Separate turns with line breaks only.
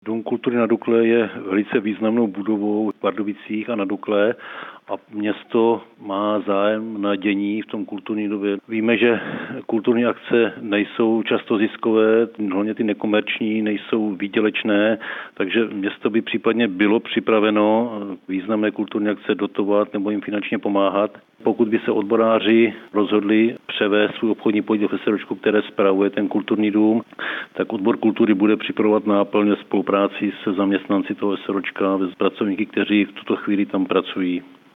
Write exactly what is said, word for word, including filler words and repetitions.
Dům kultury na Dukle je velice významnou budovou v Pardubicích a na Dukle a město má zájem na dění v tom kulturní době. Víme, že kulturní akce nejsou často ziskové, hlavně ty nekomerční, nejsou výdělečné, takže město by případně bylo připraveno významné kulturní akce dotovat nebo jim finančně pomáhat. Pokud by se odboráři rozhodli převést svůj obchodní podíl v SROčku, které spravuje ten kulturní dům, tak odbor kultury bude připravovat náplň ve spolupráci se zaměstnanci toho SROčka, s pracovníky, kteří v tuto chvíli tam pracují.